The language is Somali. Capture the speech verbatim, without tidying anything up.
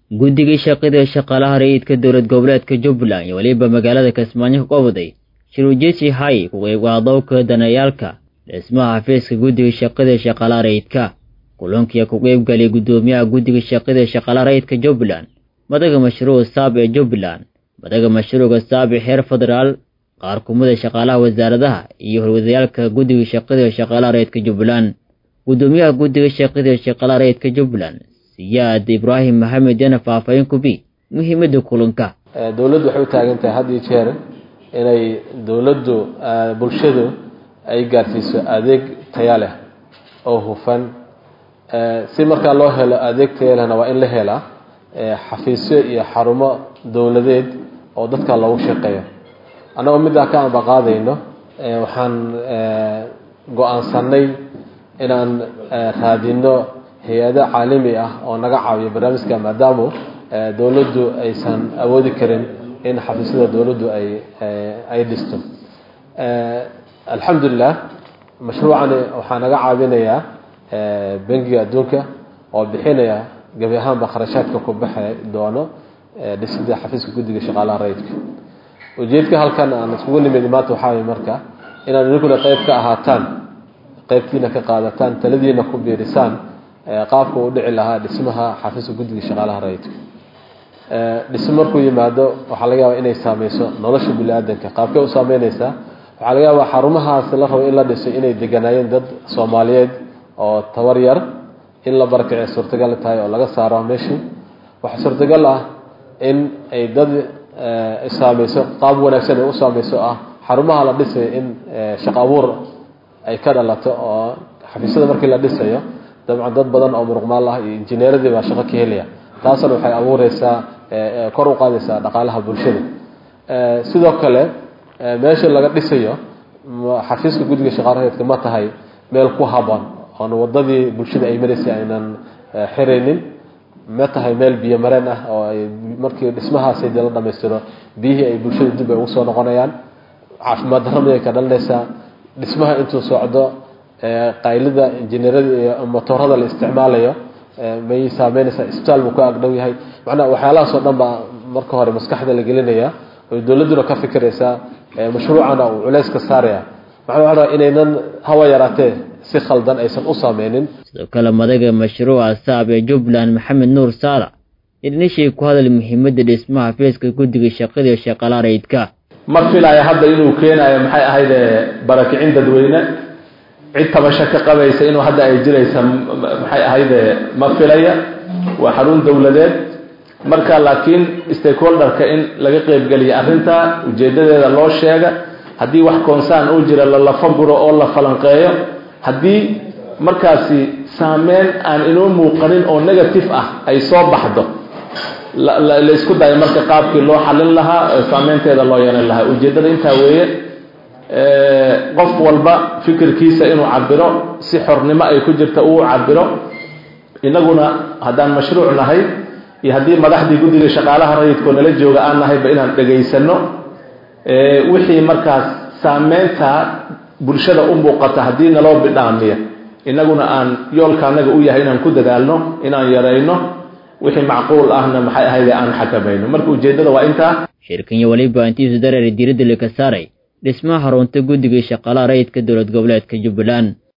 guddiga shaqada shaqaalaha rayidka dowlad goboleedka Jubbaland iyo waliba magaalada Kismaayo ka waday shiruujisi hay ku qeyb qaadowka danayaalka dhismaha xafiiska guddiga shaqada shaqaalaha rayidka kulanka ku qeyb galay gudoomiyaha guddiga shaqada shaqaalaha rayidka Jubbaland madaga mashruuca saab ee Jubbaland madaga mashruuca saab ee heer federaal qaar kumada shaqaalaha wasaaradaha iyo horwadayaalka guddiga shaqada shaqaalaha rayidka Jubbaland gudoomiyaha guddiga shaqada shaqaalaha rayidka Jubbaland siyaad Ibrahim Maxamed yana faahfaahin ku bi muhiimada kulanka dawladdu waxay u taagan tahay had iyo jeer inay dawladdu bulshadu ay gaarsiiso adeeg tayo leh oo hufan si marka loo helo adeeg tayo leh waa in la helaa xafiisyo iyo xarumo dawladeed oo dadka loogu shaqeeyo anaga mid ah ka aan baqaadayno waxaan go'aansanay inaan raadino hay'ado caalami ah oo naga caawiyo barnaamijka maadaama dawladdu aysan awoodi karin in xafiisyada dawladdu ay ay dhisto alxamdulillah mashruucan waxa naga caawinaya bangiga adduunka oo bixinaya gabi ahaanba kharashaadka ku baxay doono dhisida xafiiska guddiga shaqaalaha rayidka ujeedka halkan aan iskugu nimid maanta waxaa marka inaan idinkuna qayb ka ahaataan qaybtiina ka qaadataan taladiina ku biirisaan qaabka uu dhici lahaa dhismaha xafiiska guddiga shaqaalaha rayidka dhismo markuu yimaado waxa laga yaabaa inay saameyso nolosha bini'aadanka qaabkay u saameynaysaa waxa laga yaabaa xarumahaas la rabo in la dhiso inay deganaayeen dad Soomaaliyeed oo tabar yar in la barakaco suurtagal tahay oo laga saaro meeshii waxa suurtagal ah in ay dad saameyso qaab wanaagsan oo u saameyso ah xarumaha la dhisay in shaqo abuur ay ka dhalato oo xafiisyada markii la dhisayo dabcan dad badan oo muruqmaal ah iyo injineeradii baa shaqo ka helaya taasna waxay abuureysaa kor u qaadaysaa dhaqaalaha bulshada sidoo kale meesha laga dhisayo xafiiska guddiga shaqaalaha rayidka ma tahay meel ku haboon oo wadadii bulshada ay mareysay aynan xireynin ma tahay meel biyo mareen ah oo ay markii dhismahaasi la dhameystiro biyihii ay bulshada dib ugu soo noqonayaan caafimaad darro ay ka dhalanaysaa dhismaha intuu socdo qaylida injineerada iyo motorada la isticmaalayo may saameynaysaa isbitaal buu ka agdhow yahay macnaha waxyaalahaas oo dhan baa marka hore maskaxda la gelinaya oo dawladdu ka fikiraysaa mashruucana uu culays ka saaraya macnaha waxa inaynan hawa yaraatee si khaldan aysan u saameynin sidoo kale madaga mashruuca saab ee Jubbaland Maxamed Nuur Saala idinishii ku hadal muhiimada dhismaha xafiiska guddiga shaqada shaqaalaha rayidka ma filayo hadda inuu keenayo maxay ahayd barakicin dadweyne cid tabasho ka qabaysa inuu hadda ay jiraysa maxay ahayd ma filaya waa xarun dawladeed marka laakiin stakeholder-ka in laga qayb galiyo arrinta ujeedadeeda loo sheega haddii wax concern uu jira la lafaguro oo la falanqeeyo haddii markaasi saameyn aan inoo muuqanin oo negative ah ay soo baxdo la isku dayo marka qaabkii loo xalin lahaa saameynteeda loo yeelan lahaa ujeedada intaa weeye qof walba fikirkiisa inuu cabiro si xornimo ay ku jirta uu cabiro inaguna haddaan mashruuc nahay iyo haddii madaxdii guddiga shaqaalaha rayidka nala jooga aan nahayba inaan dhageysano wixii markaas saameynta bulshada u muuqata haddii naloo bidhaamiya inaguna aan yoolka anaga u yahay inaan ku dadaalno inaan yareyno wixii macquul ahna maxay ahayd aan xakamayno marka ujeedada waa inta shirkan iyo waliba intiisu dareer diiradda la ka saaray dhismaha xarunta guddiga shaqaalaha rayidka dowlad goboleedka Jubbaland.